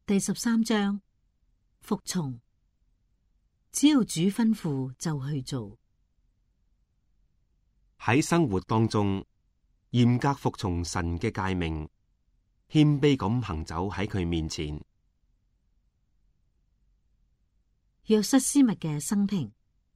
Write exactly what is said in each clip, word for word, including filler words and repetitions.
第十三章，服從。只要主吩咐就去做。 喺生活當中，嚴格服從神嘅誡命，謙卑咁行走喺佢面前。 約瑟斯密嘅生平。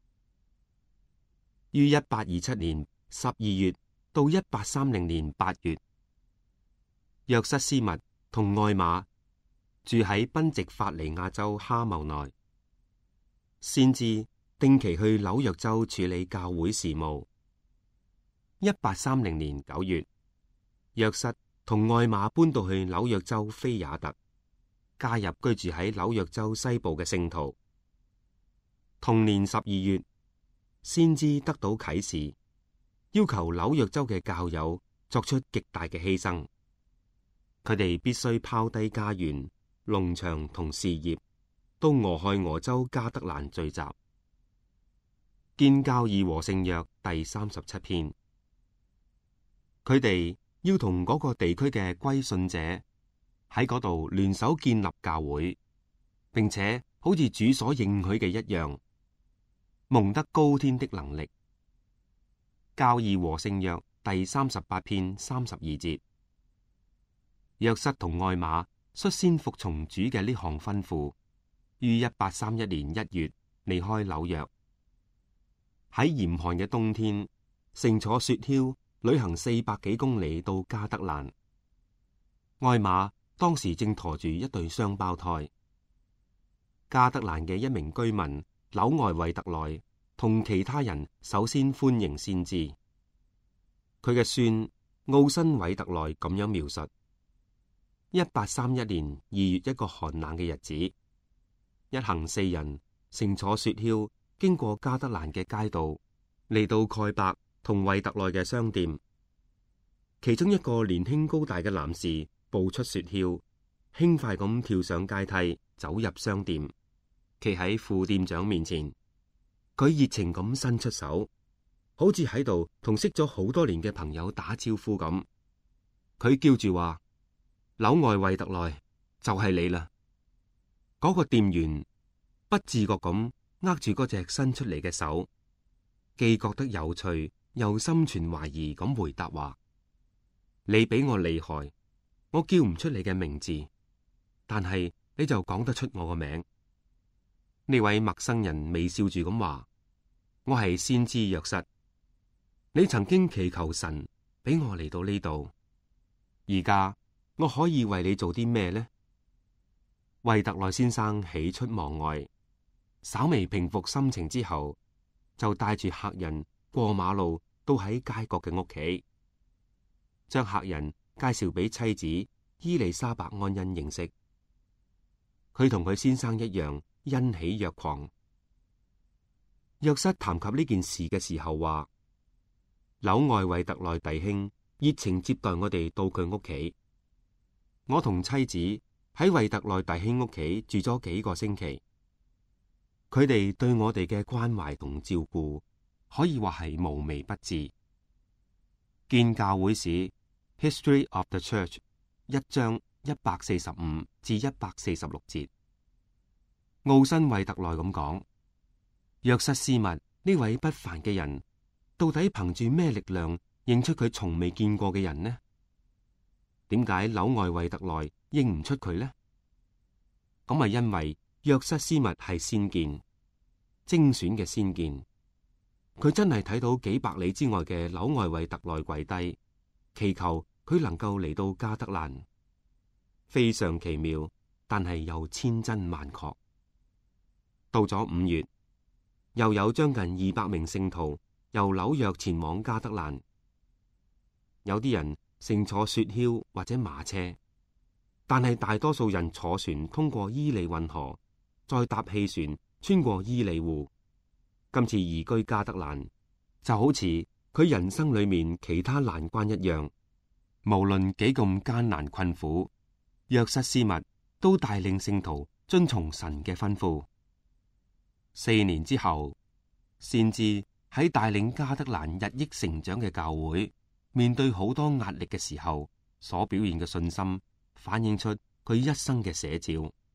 於一八二七年十二月到一八三零年八月，約瑟斯密同愛瑪住喺賓夕法尼亞州哈茂內，先至定期去紐約州處理教會事務。一八三零年九月，約瑟同愛瑪搬到去紐約州菲亞特，加入居住喺紐約州西部嘅聖徒。同年十二月，先知得到啟示，要求紐約州嘅教友作出極大嘅犧牲，佢哋必須拋低家園、農場同事業，到俄亥俄州加德蘭聚集。建教義和聖約第三十七篇，佢哋要同嗰個地區嘅歸信者喺嗰度聯手建立教會，並且好似主所應許嘅一樣，蒙得高天的能力。教義和聖約第三十八篇三十二節，約瑟同愛瑪率先服從主嘅呢項吩咐，於一八三一年一月離開紐約。喺嚴寒嘅冬天，乘坐雪橇旅行四百幾公里到加德蘭。愛瑪當時正馱住一對雙胞胎。加德蘭嘅一名居民紐埃維特萊同其他人首先歡迎先知。佢嘅孫奧辛韋特萊咁樣描述：一八三一年二月一個寒冷嘅日子，一行四人乘坐雪橇經過加德蘭嘅街道，嚟到蓋伯同維特萊嘅商店。其中一個年輕高大嘅男士步出雪橇，輕快咁跳上階梯，走入商店，企喺副店長面前。佢熱情咁伸出手，好似喺度同識咗好多年嘅朋友打招呼咁。佢叫住話：紐埃維特萊，就係你啦！嗰個店員不自覺咁握住嗰隻伸出嚟嘅手，既覺得有趣，又心存懷疑咁回答話：你比我厲害，我叫唔出你嘅名字，但係你就講得出我個名。呢位陌生人微笑住咁話：我係先知約瑟，你曾經祈求神俾我嚟到呢度，而家我可以為你做啲咩呢？惠特萊先生喜出望外，稍微平復心情之後，就帶住客人過馬路到喺街角嘅屋企，將客人介紹俾妻子伊麗莎白安恩認識。佢同佢先生一樣欣喜若狂。約瑟談及呢件事嘅時候話：紐埃維特萊弟兄熱情接待我哋到佢屋企，我同妻子喺維特萊弟兄屋企住咗幾個星期。佢哋對我哋嘅關懷同照顧可以話係無微不至。建教會史 History of the Church 一章一百四十五至一百四十六節，奧辛惠特萊咁講：約瑟斯密呢位不凡嘅人，到底憑住咩力量認出佢從未見過嘅人呢？點解紐埃維特萊認唔出佢呢？咁係因為約瑟斯密係先見，精選嘅先見。佢真係睇到幾百里之外嘅紐埃維特萊跪低，祈求佢能夠嚟到加德蘭。非常奇妙，但係又千真萬確。到咗五月，又有將近二百名聖徒由紐約前往加德蘭。有啲人乘坐雪橇或者馬車，但係大多數人坐船通過伊利運河，再搭汽船穿過伊利湖。今次移居加德蘭，就好似佢人生裏面其他難關一樣，無論幾咁艱難困苦，約瑟斯密都帶領聖徒遵從神嘅吩咐。四年之後，先至喺帶領加德蘭日益成長嘅教會，面對好多壓力嘅時候，所表現嘅信心，反映出佢一生嘅寫照。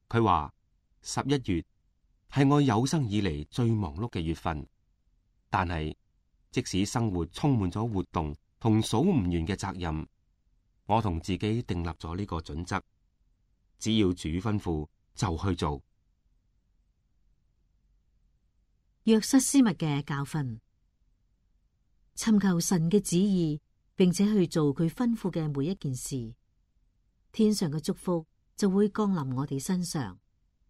佢話十一月係我有生以嚟最忙碌嘅月份，但係即使生活充滿咗活動同數唔完嘅責任，我同自己訂立咗呢個準則：只要主吩咐就去做。 約瑟斯密嘅教訓：尋求神嘅旨意，並且去做佢吩咐嘅每一件事，天上嘅祝福就會降臨我哋身上。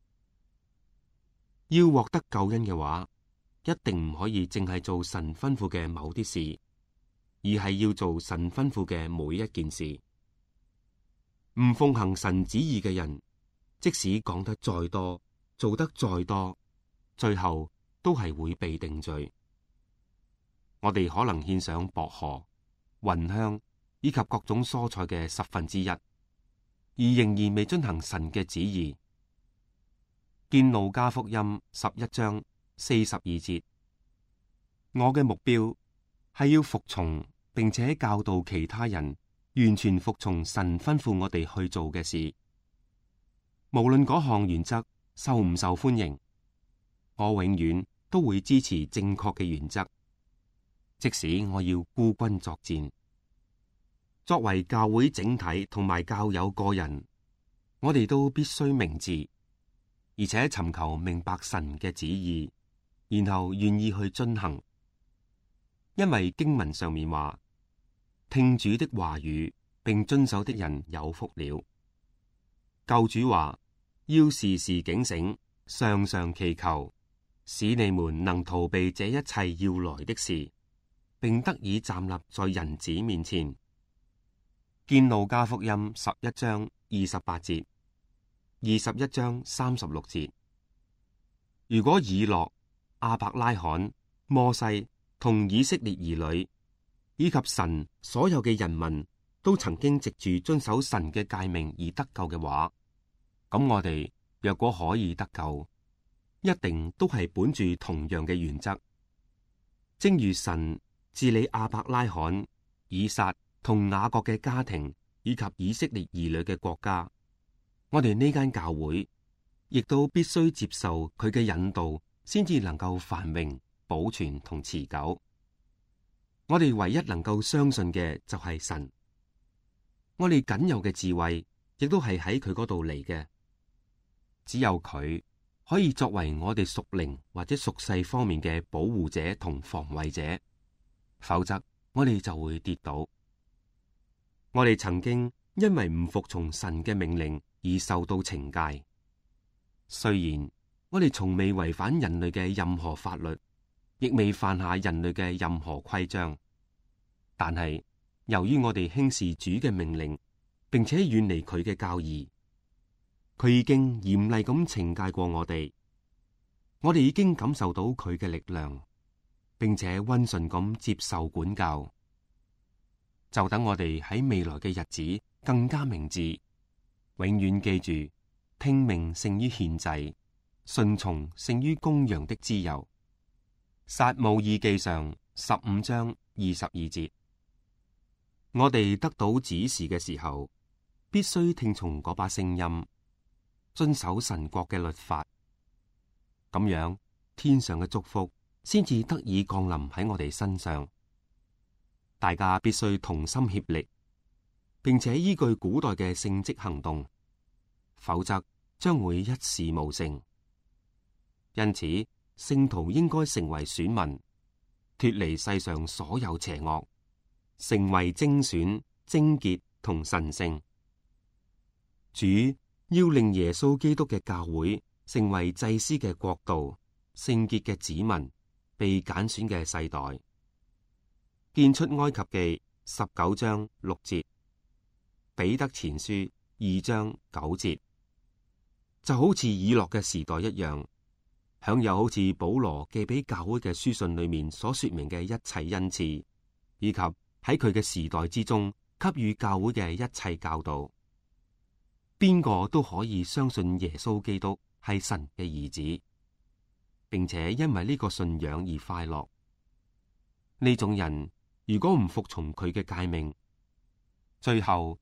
要獲得救恩嘅話，一定唔可以淨係做神吩咐嘅某啲事，而係要做神吩咐嘅每一件事。唔奉行神旨意嘅人，即使講得再多，做得再多，最後都係會被定罪。我哋可能獻上薄荷、芸香以及各種蔬菜嘅十分之一，而仍然未遵行神嘅旨意。見路加福音十一章四十二節，我嘅目標係要服從並且教導其他人完全服從神吩咐我哋去做嘅事，無論嗰項原則受唔受歡迎，我永遠都會支持正確嘅原則，即使我要孤軍作戰。作為教會整體同埋教友個人，我哋都必須明智，而且尋求明白神嘅旨意，然後願意去遵行。因為經文上面話，聽主的話語並遵守的人有福了。救主話，要時時警醒，常常祈求，使你們能逃避這一切要來的事，並得以站立在人子面前。見路加福音十一章二十八節，二十一章三十六節。如果以諾、亞伯拉罕、摩西同以色列兒女以及神所有嘅人民都曾經藉住遵守神嘅誡命而得救嘅話，咁我哋若果可以得救，一定都係本住同樣嘅原則。正如神治理亞伯拉罕、以撒同雅各嘅家庭以及以色列兒女嘅國家，我哋呢間教會亦都必須接受佢嘅引導，先至能夠繁榮、保存同持久。我哋唯一能夠相信嘅就係神，我哋僅有嘅智慧亦都係喺佢嗰度嚟嘅。只有佢可以作為我哋屬靈或者屬世方面嘅保護者同防衛者，否則我哋就會跌倒。我哋曾經因為唔服從神嘅命令而受到懲戒，雖然我哋從未違反人類嘅任何法律，亦未犯下人類嘅任何規章，但係由於我哋輕視主嘅命令，並且遠離佢嘅教義，佢已經嚴厲咁懲戒過我哋。我哋已經感受到佢嘅力量，並且溫順咁接受管教。就等我哋喺未來嘅日子更加明智，永遠記住聽命勝於獻祭，順從勝於公羊的脂油。撒母耳記上十五章二十二節。我哋得到指示嘅時候，必須聽從嗰把聲音，遵守神國嘅律法，咁樣天上嘅祝福先至得以降臨喺我哋身上。大家必須同心協力，並且依據古代嘅聖職行動，否則將會一事無成。因此，聖徒應該成為選民，脫離世上所有邪惡，成為精選、貞潔同神聖。主要令耶穌基督嘅教會成為祭司嘅國度、聖潔嘅子民、被揀選嘅世代。見出埃及記十九章六節，彼得前書二章九節，就好似以諾嘅時代一樣，享有好似保羅寄俾教會嘅書信裏面所說明嘅一切恩賜，以及喺佢嘅時代之中給予教會嘅一切教導。邊個都可以相信耶穌基督係神嘅兒子，並且因為呢個信仰而快樂。呢種人如果唔服從佢嘅誡命，最後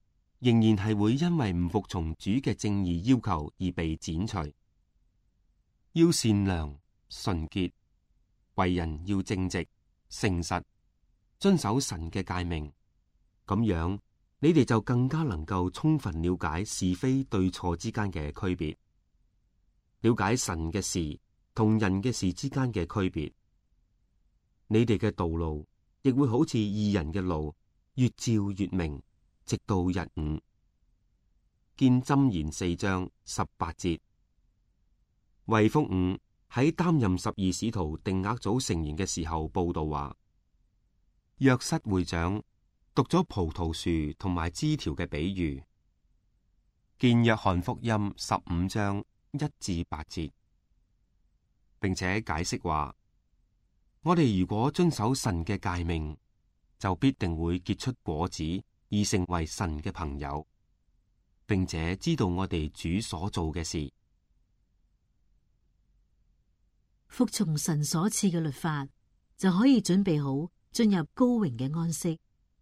仍然係會因為唔服從主嘅正義要求而被剪除。要善良、純潔，為人要正直、誠實，遵守神嘅誡命，咁樣你哋就更加能夠充分了解是非對錯之間嘅區別，了解神嘅事同人嘅事之間嘅區別。你哋嘅道路亦會好似義人嘅路，越照越明，直到日午。見箴言四章十八節。衛福五喺擔任十二使徒定額組成員嘅時候報道話，約瑟會長讀咗葡萄樹同埋枝條嘅比喻。見約翰福音十五章一至八節，並且解釋話，我哋如果遵守神嘅誡命，就必定會結出果子，而成為神嘅朋友，並且知道我哋主所做嘅事。 服從神所賜嘅律法，就可以準備好進入高榮嘅安息。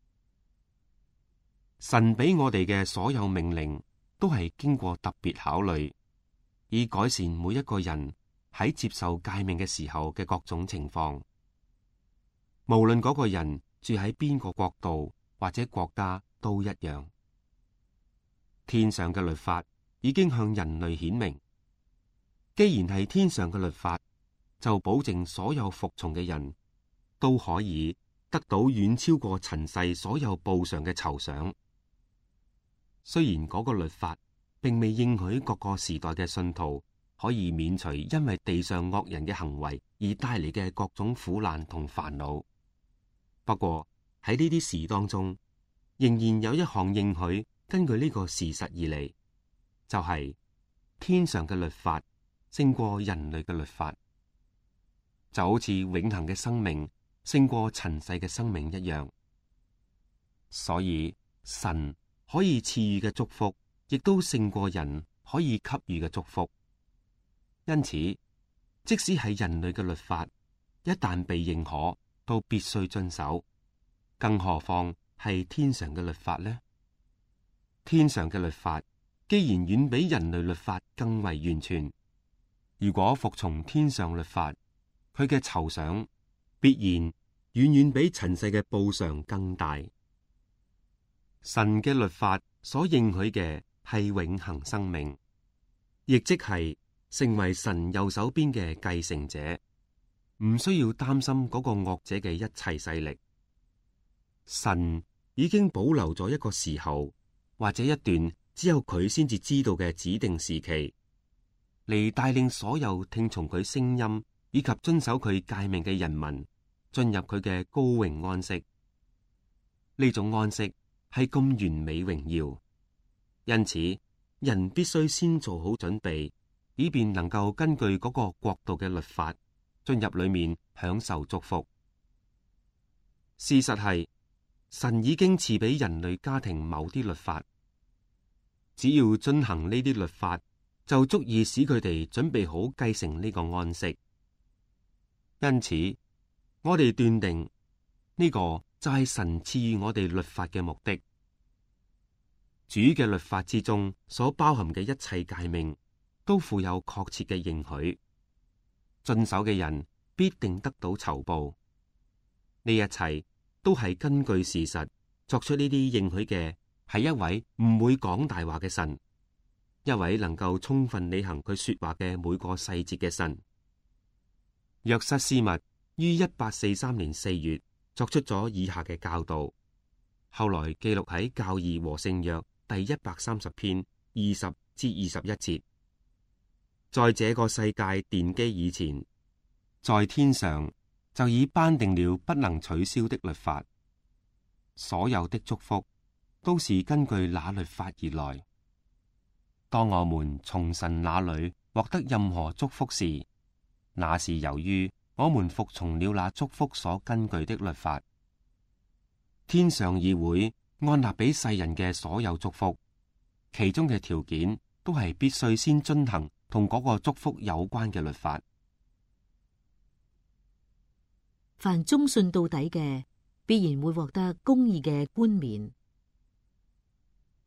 神俾我哋嘅所有命令，都係經過特別考慮，以改善每一個人喺接受誡命嘅時候嘅各種情況。無論嗰個人住喺邊個國度或者國家，都一樣。天上嘅律法已經向人類顯明，既然係天上嘅律法，就保證所有服從嘅人都可以得到遠超過塵世所有報償嘅酬賞。雖然嗰個律法並未應許各個時代嘅信徒可以免除因為地上惡人嘅行為而帶嚟嘅各種苦難同煩惱，不過喺呢啲事當中，仍然有一項應許，根據呢個事實而嚟，就係、是、天上嘅律法勝過人類嘅律法，就好似永恆嘅生命勝過塵世嘅生命一樣。所以神可以賜予嘅祝福，亦都勝過人可以給予嘅祝福。因此，即使係人類嘅律法，一旦被認可，都必須遵守。更何況係天上嘅律法呢？天上嘅律法既然遠比人類律法更為完全，如果服從天上律法，佢嘅酬賞必然遠遠比塵世嘅報償更大。神嘅律法所應許嘅係永恆生命，亦即係成為神右手邊嘅繼承者，唔需要擔心嗰個惡者嘅一切勢力。神已經保留咗一個時候，或者一段只有佢先至知道嘅指定時期，嚟帶領所有聽從佢聲音以及遵守佢誡命嘅人民進入佢嘅高榮安息。呢種安息係咁完美榮耀，因此人必須先做好準備，以便能夠根據嗰個國度嘅律法進入裏面享受祝福。事實係，神已經賜俾人類家庭某啲律法，只要遵行呢啲律法，就足以使佢哋準備好繼承呢個安息。因此，我哋斷定呢個就係神賜予我哋律法嘅目的。主嘅律法之中所包含嘅一切誡命，都附有確切嘅應許，遵守嘅人必定得到酬報。呢一切都係根據事實作出呢啲應許嘅，係一位唔會講大話嘅神，一位能夠充分履行佢說話嘅每個細節嘅神。約瑟斯密於一八四三年四月作出咗以下嘅教導，後來記錄喺教義和聖約第一百三十篇二十至二十一節。在這個世界奠基以前，在天上就已頒定了不能取消的律法，所有的祝福都是根據那律法而來。當我們從神那裏獲得任何祝福時，那是由於我們服從了那祝福所根據的律法。天上議會按立俾世人嘅所有祝福，其中嘅條件都係必須先遵行同嗰個祝福有關嘅律法。 凡忠信到底嘅，必然會獲得公義嘅冠冕。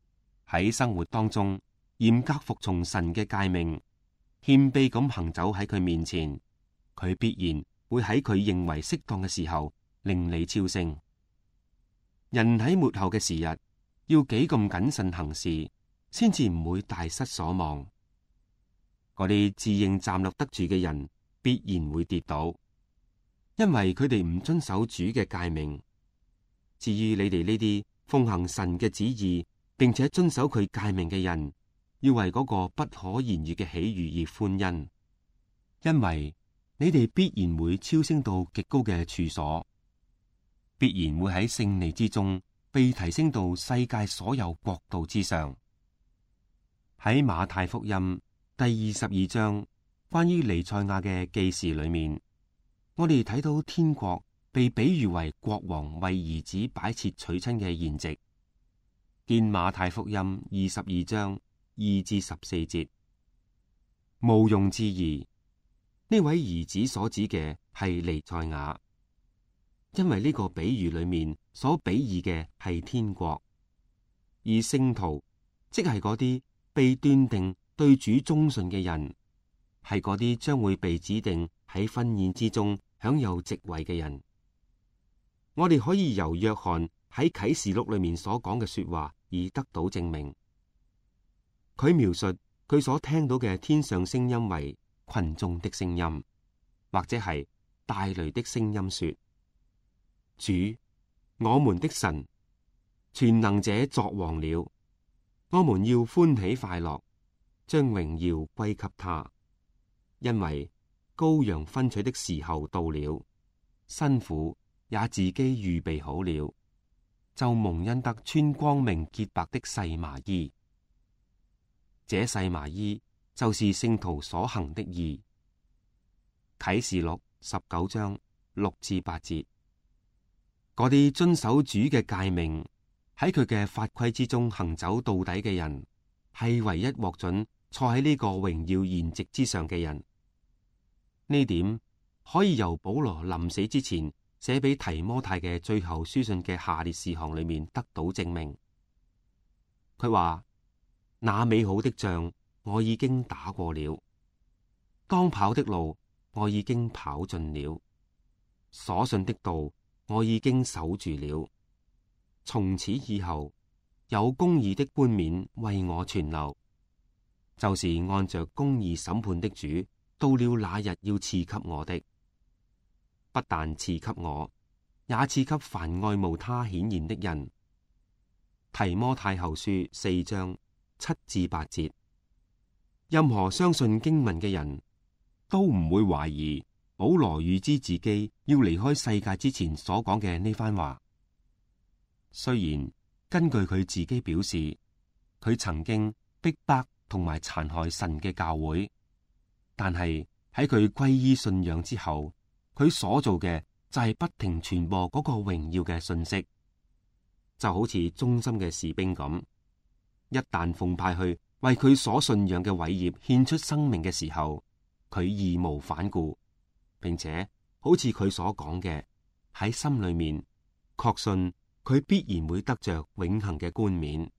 喺生活當中嚴格服從神嘅誡命，謙卑咁行走喺佢面前，佢必然會喺佢認為適當嘅時候令你超升。人喺末後嘅時日，要幾咁謹慎行事，先至唔會大失所望。嗰啲自認站立得住嘅人，必然會跌倒，因為佢哋唔遵守主嘅誡命。至於你哋呢啲奉行神嘅旨意，並且遵守佢誡命嘅人，要為嗰個不可言喻嘅喜悅而歡欣，因為你哋必然會超升到極高嘅處所，必然會喺勝利之中被提升到世界所有國度之上。喺馬太福音第二十二章關於彌賽亞嘅記事裏面，我哋睇到天國被比喻為國王為兒子擺設娶親嘅筵席。見馬太福音二十二章二至十四節。毋庸置疑，呢位兒子所指嘅係彌賽亞，因為呢個比喻裏面所比擬嘅係天國，而聖徒即係嗰啲被斷定對主忠信嘅人，係嗰啲將會被指定喺婚宴之中享有席位嘅人。我哋可以由約翰喺啟示錄裏面所講嘅說話而得到證明。佢描述佢所聽到嘅天上聲音為群眾的聲音，或者係大雷的聲音說：主，我們的神，全能者作王了，我們要歡喜快樂，將榮耀歸給他，因為羔羊婚娶的時候到了，新婦也自己預備好了，就蒙恩得穿光明潔白的細麻衣。這細麻衣就是聖徒所行的義。啟示錄十九章六至八節。嗰啲遵守主嘅誡命，喺佢嘅法規之中行走到底嘅人，係唯一獲准坐喺呢個榮耀筵席之上嘅人。呢點可以由保羅臨死之前寫俾提摩太嘅最後書信嘅下列事項裏面得到證明。佢話：那美好的仗我已經打過了，當跑的路我已經跑盡了，所信的道我已經守住了。從此以後，有公義的冠冕為我存留，就是按着公義審判的主，到了那日要賜給我的。不但賜給我，也賜給凡愛慕他顯現的人。提摩太後書四章七至八節。任何相信經文嘅人都唔會懷疑保羅預知自己要離開世界之前所講嘅呢番話。雖然根據佢自己表示，佢曾經逼迫同埋殘害神嘅教會，但係喺佢歸依信仰之後，佢所做嘅就係不停傳播嗰個榮耀嘅信息，就好似忠心嘅士兵咁。一旦奉派去為佢所信仰嘅偉業獻出生命嘅時候，佢義無反顧，並且好似佢所講嘅，喺心裏面確信佢必然會得着永恆嘅冠冕。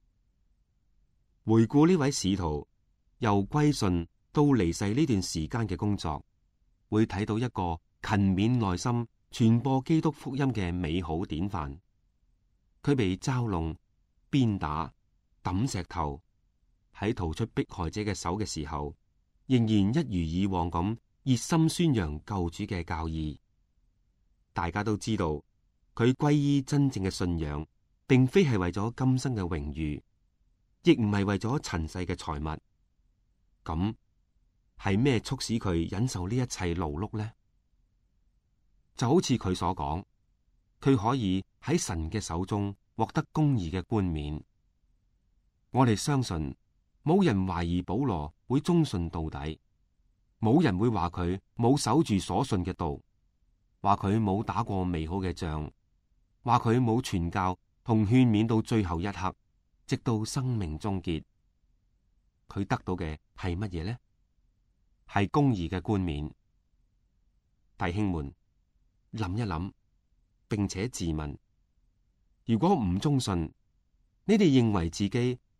回顧呢位使徒由歸信到離世呢段時間嘅工作，會睇到一個勤勉耐心傳播基督福音嘅美好典範。佢被嘲弄、鞭打、抌石頭，喺逃出迫害者嘅手嘅時候，仍然一如以往咁熱心宣揚救主嘅教義。大家都知道，佢歸依真正嘅信仰，並非係為咗今生嘅榮譽，亦唔係為咗塵世嘅財物。咁係咩促使佢忍受呢一切勞碌呢？就好似佢所講，佢可以喺神嘅手中獲得公義嘅冠冕。我哋相信，冇人懷疑保羅會忠信到底，冇人會話佢冇守住所信嘅道，話佢冇打過美好嘅仗，話佢冇傳教同勸勉到最後一刻，直到生命終結。佢得到嘅係乜嘢呢？係公義嘅冠冕。弟兄們，諗一諗，並且自問：如果唔忠信，你哋認為自己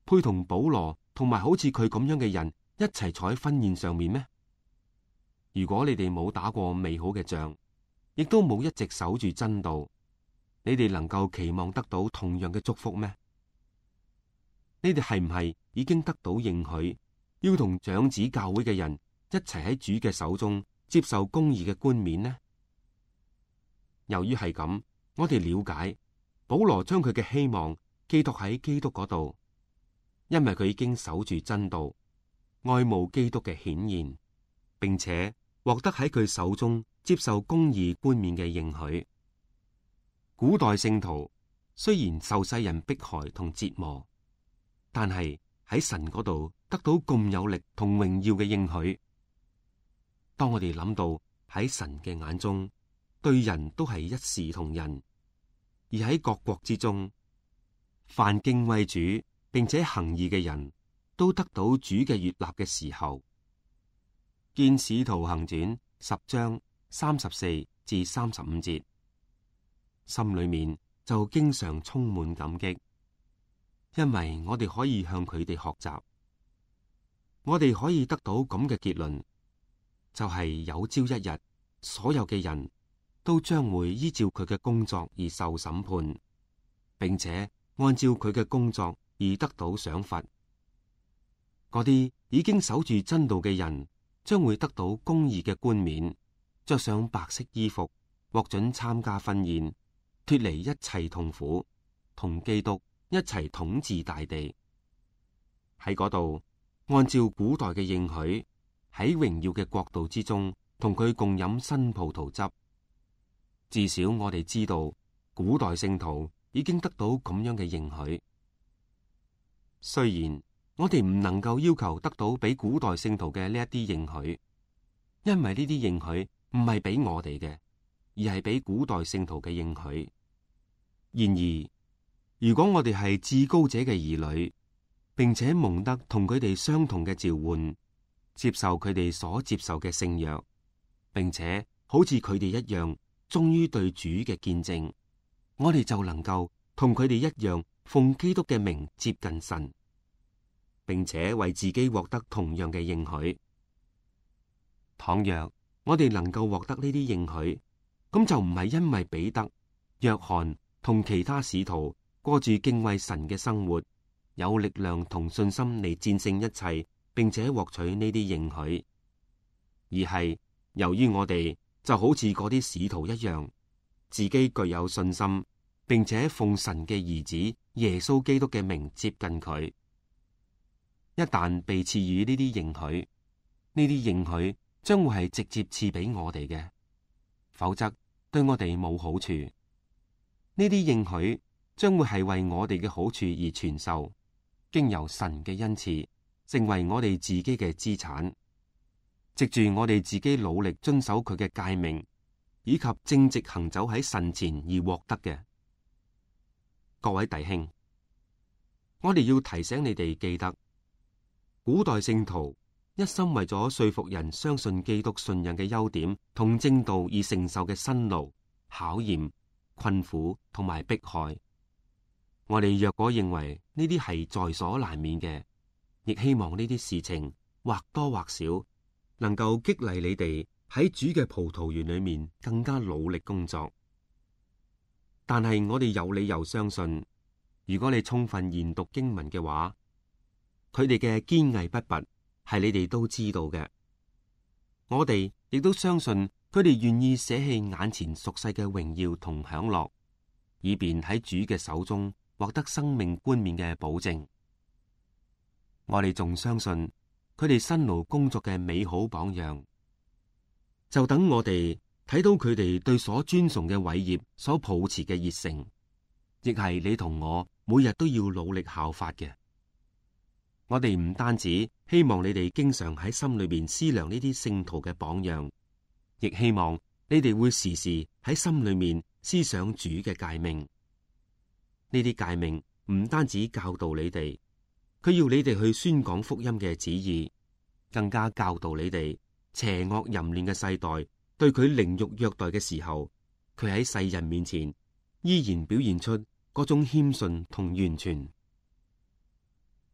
配同保羅同埋好似佢咁樣嘅人一齊坐喺婚宴上面咩？如果你哋冇打過美好嘅仗，亦都冇一直守住真道，你哋能夠期望得到同樣嘅祝福咩？你哋係唔係已經得到應許，要同長子教會嘅人一齊喺主嘅手中接受公義嘅冠冕呢？由於係咁，我哋了解保羅將佢嘅希望寄託喺基督嗰度，因為佢已經守住真道，愛慕基督嘅顯現，並且獲得喺佢手中接受公義冠冕嘅應許。古代聖徒雖然受世人迫害同折磨，但係喺神嗰度得到咁有力同榮耀嘅應許。當我哋諗到喺神嘅眼中，對人都係一視同仁，而喺各國之中，凡敬畏主並且行義嘅人都得到主嘅悅納嘅時候，見使徒行傳十章三十四至三十五節，心裏面就經常充滿感激，因為我哋可以向佢哋學習，我哋可以得到咁嘅結論，就係有朝一日，所有嘅人都將會依照佢嘅工作而受審判，並且按照佢嘅工作而得到賞罰。嗰啲已經守住真道嘅人，將會得到公義嘅冠冕，着上白色衣服，獲准參加婚宴，脫離一切痛苦，同基督一齊統治大地。喺嗰度，按照古代嘅應許，喺榮耀嘅國度之中，同佢共飲新葡萄汁。至少我哋知道，古代聖徒已經得到咁樣嘅應許。雖然我哋唔能夠要求得到比古代聖徒嘅呢一啲應許，因為呢啲應許唔係俾我哋嘅，而係俾古代聖徒嘅應許。然而，如果我哋係至高者嘅兒女，並且蒙得同佢哋相同嘅召喚，接受佢哋所接受嘅聖約，並且好似佢哋一樣忠於對主嘅見證，我哋就能夠同佢哋一樣奉基督嘅名接近神，並且為自己獲得同樣嘅應許。倘若我哋能夠獲得呢啲應許，咁就唔係因為彼得、約翰同其他使徒過住敬畏神嘅生活，有力量同信心嚟戰勝一切，並且獲取呢啲應許，而係由於我哋就好似嗰啲使徒一樣，自己具有信心，並且奉神嘅兒子耶穌基督嘅名接近佢。一旦被賜予呢啲應許，呢啲應許將會係直接賜俾我哋嘅，否則對我哋冇好處。呢啲應許將會係為我哋嘅好處而傳授，經由神嘅恩賜，成為我哋自己嘅資產，藉住我哋自己努力遵守佢嘅誡命，以及正直行走喺神前而獲得嘅。各位弟兄，我哋要提醒你哋記得，古代聖徒一心為咗說服人相信基督信仰嘅優點同正道而承受嘅辛勞、考驗、困苦同埋迫害。我哋若果認為呢啲係在所難免嘅，亦希望呢啲事情或多或少能夠激勵你哋喺主嘅葡萄園裏面更加努力工作。但係我哋有理由相信，如果你充分研讀經文嘅話，佢哋嘅堅毅不拔係你哋都知道嘅。我哋亦都相信佢哋願意捨棄眼前俗世嘅榮耀同享樂，以便喺主嘅手中獲得生命冠冕嘅保證。我哋仲相信佢哋辛勞工作嘅美好榜樣，就等我哋睇到佢哋對所尊崇嘅偉業所抱持嘅熱誠，亦係你同我每日都要努力效法嘅。我哋唔單止希望你哋經常喺心裏邊思量呢啲聖徒嘅榜樣，亦希望你哋會時時喺心裏面思想主嘅誡命。呢啲誡命唔單止教導你哋，佢要你哋去宣講福音嘅旨意，更加教導你哋邪惡淫亂嘅世代對佢凌辱虐待嘅時候，佢喺世人面前依然表現出嗰種謙遜同完全。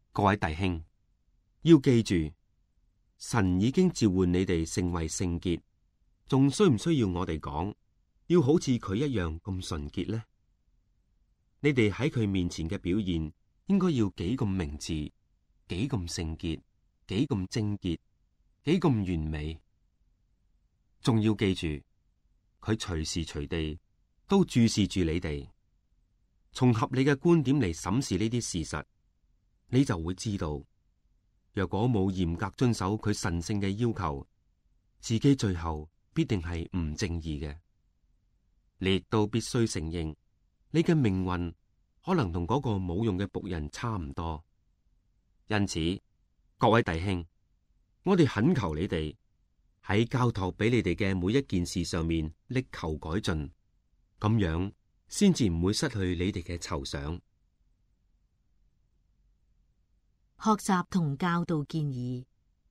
各位弟兄，要記住，神已經召喚你哋成為聖潔，仲需唔需要我哋講，要好似佢一樣咁純潔呢？你哋喺佢面前嘅表現，應該要幾咁明智，幾咁聖潔，幾咁貞潔，幾咁完美。仲要記住，佢隨時隨地都注視住你哋。從合理嘅觀點嚟審視呢啲事實，你就會知道，若果冇嚴格遵守佢神聖嘅要求，自己最後必定係唔正義嘅。你亦都必須承認，你嘅命運可能同嗰個冇用嘅僕人差唔多。因此，各位弟兄，我哋懇求你哋喺交託俾你哋嘅每一件事上面力求改進，咁樣先至唔會失去你哋嘅酬賞。 學習同教導建議。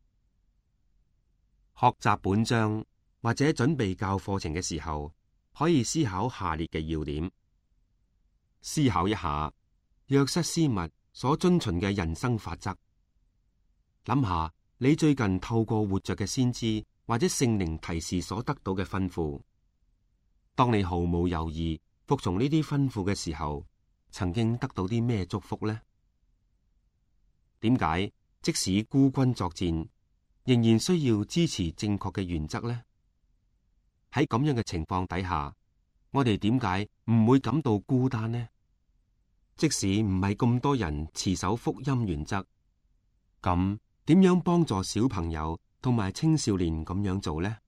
學習本章或者準備教課程嘅時候，可以思考下列嘅要點：思考一下約瑟斯密所遵循嘅人生法則，諗下你最近透過活着嘅先知或者聖靈提示所得到嘅吩咐。當你毫無猶豫服從呢啲吩咐嘅時候，曾經得到啲咩祝福呢？點解即使孤軍作戰，仍然需要支持正確嘅原則呢？喺咁樣嘅情況底下，我哋點解唔會感到孤單呢？即使唔係咁多人持守福音原則，咁點樣幫助小朋友同埋青少年咁樣做呢？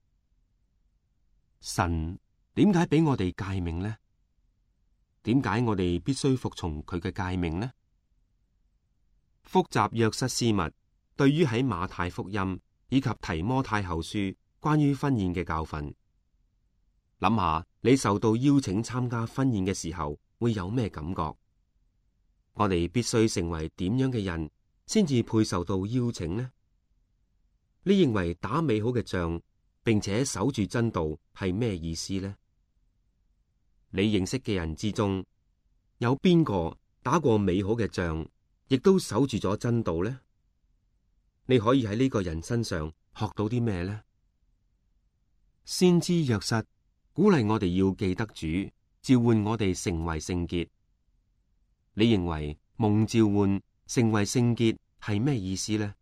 神點解俾我哋誡命呢？點解我哋必須服從佢嘅誡命呢？複習約瑟斯密對於喺馬太福音以及提摩太後書關於婚宴嘅教訓，諗下你受到邀請參加婚宴嘅時候會有咩感覺？我哋必須成為點樣嘅人先至配受到邀請呢？你認為打美好嘅仗並且守住真道係咩意思呢？你認識嘅人之中，有邊個打過美好嘅仗，亦都守住咗真道呢？你可以喺呢個人身上學到啲咩呢？先知約瑟鼓勵我哋要記得主召喚我哋成為聖潔。你認為蒙召喚成為聖潔係咩意思呢？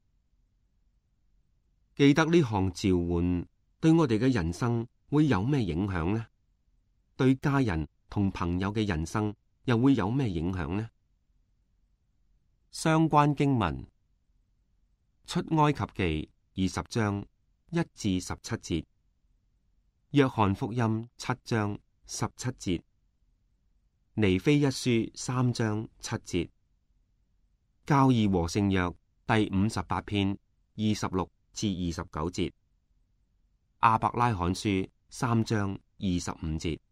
記得呢項召喚對我哋嘅人生會有咩影響呢？對家人同朋友嘅人生又會有咩影響呢？相關經文：出埃及記二十章一至十七節，約翰福音七章十七節，尼非一書三章七節，教義和聖約第五十八篇二十六至二十九節，亞伯拉罕書三章二十五節。